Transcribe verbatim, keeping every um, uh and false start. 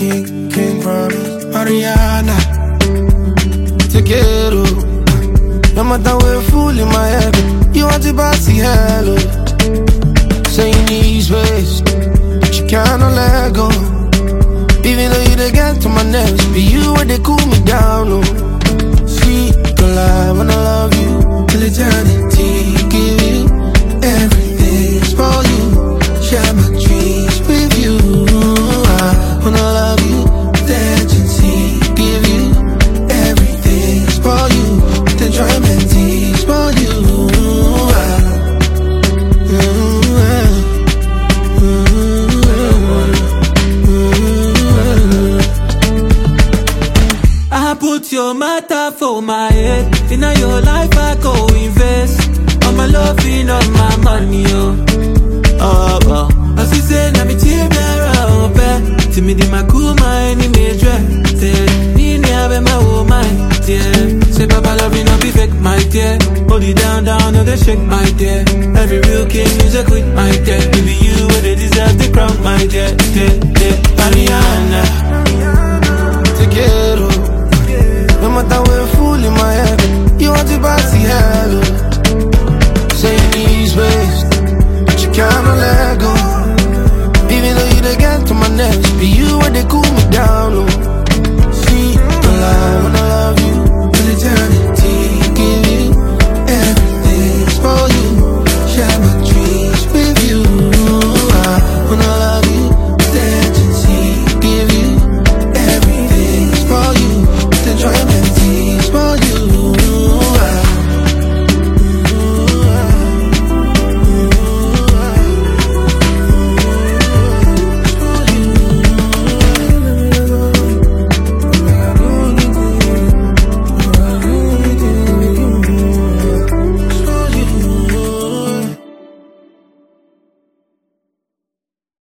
king, king promise. Mariana, te quiero. No matter where fool in my head, you want to pass the hello. Saying these ways, but you cannot let go. Even though you they get to my nerves, be you where they cool me down, oh. Sweet, alive when I love you till eternity. Give you everything for you. Share my dreams with you. I wanna love you with urgency. Give you everything for you. Then try my tears for you. I, mm, I, mm, I put your matter for my head. In your life I go invest. All my love in all my money, oh. Oh, oh. As you say, na me tear me around, eh. To me, di my cool mind, ni me dread. Ni ni have my whole mind, yeah. Say, Papa, love you, no be fake, my dear. Hold it down, down, no, they shake, my dear. Every real king is a queen, my dear. Maybe you, where they deserve the crown, my dear, dear, dear. Mariana, te quiero. No matter where fool in my head, you want to pass the hello. Saying these ways, but you cannot let go. Even though you they get to my nerves, be you